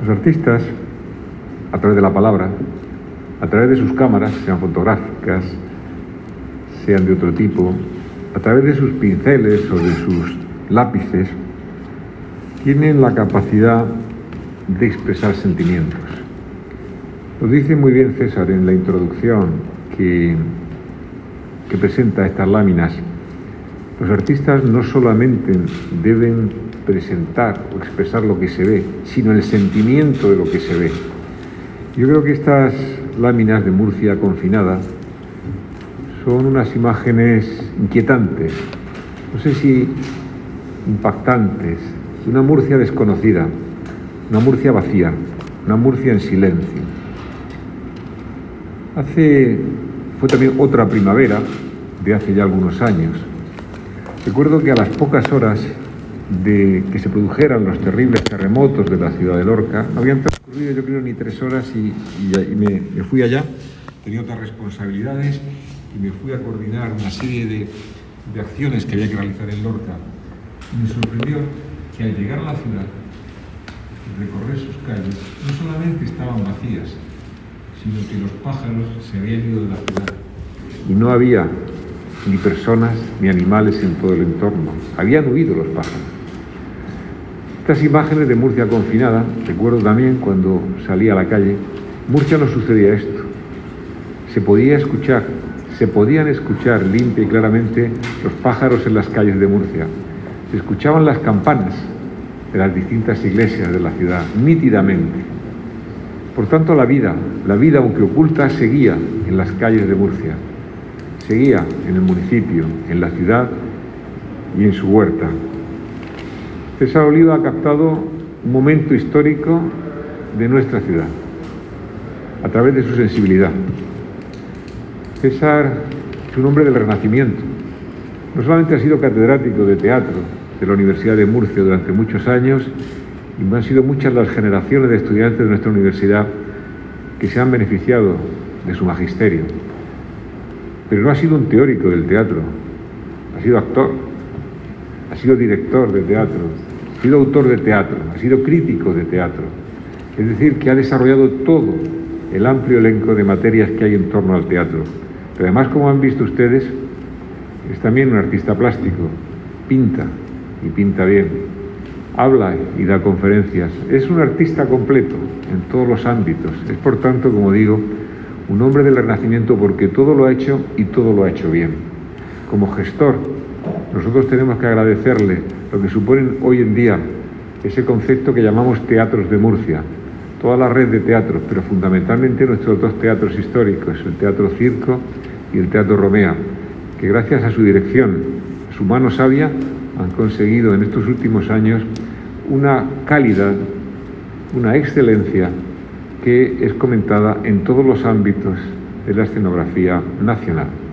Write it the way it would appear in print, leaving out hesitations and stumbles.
Los artistas, a través de la palabra, a través de sus cámaras, sean fotográficas, sean de otro tipo, a través de sus pinceles o de sus lápices, tienen la capacidad de expresar sentimientos. Lo dice muy bien César en la introducción que presenta estas láminas. Los artistas no solamente deben presentar o expresar lo que se ve, sino el sentimiento de lo que se ve. Yo creo que estas láminas de Murcia confinada son unas imágenes inquietantes, no sé si impactantes, de una Murcia desconocida, una Murcia vacía, una Murcia en silencio. Fue también otra primavera de hace ya algunos años. Recuerdo que a las pocas horas de que se produjeran los terribles terremotos de la ciudad de Lorca, no habían transcurrido yo creo ni 3 horas y me fui allá, tenía otras responsabilidades y me fui a coordinar una serie de acciones que había que realizar en Lorca. Y me sorprendió que al llegar a la ciudad, recorrer sus calles, no solamente estaban vacías, sino que los pájaros se habían ido de la ciudad. Y no había ni personas ni animales en todo el entorno. Habían huido los pájaros. Estas imágenes de Murcia confinada, recuerdo también cuando salí a la calle, Murcia no sucedía esto. Se podían escuchar limpia y claramente los pájaros en las calles de Murcia. Se escuchaban las campanas de las distintas iglesias de la ciudad, nítidamente. Por tanto, la vida, aunque oculta, seguía en las calles de Murcia, seguía en el municipio, en la ciudad y en su huerta. César Oliva ha captado un momento histórico de nuestra ciudad, a través de su sensibilidad. César es un hombre del Renacimiento. No solamente ha sido catedrático de teatro de la Universidad de Murcia durante muchos años, y han sido muchas las generaciones de estudiantes de nuestra universidad que se han beneficiado de su magisterio. Pero no ha sido un teórico del teatro, ha sido actor, ha sido director de teatro, ha sido autor de teatro, ha sido crítico de teatro. Es decir, que ha desarrollado todo el amplio elenco de materias que hay en torno al teatro. Pero además, como han visto ustedes, es también un artista plástico, pinta y pinta bien, habla y da conferencias, es un artista completo en todos los ámbitos, es por tanto, como digo, un hombre del Renacimiento porque todo lo ha hecho y todo lo ha hecho bien. Como gestor, nosotros tenemos que agradecerle lo que suponen hoy en día ese concepto que llamamos teatros de Murcia, toda la red de teatros, pero fundamentalmente nuestros 2 teatros históricos, el Teatro Circo y el Teatro Romea, que gracias a su dirección, a su mano sabia, han conseguido en estos últimos años una calidad, una excelencia que es comentada en todos los ámbitos de la escenografía nacional.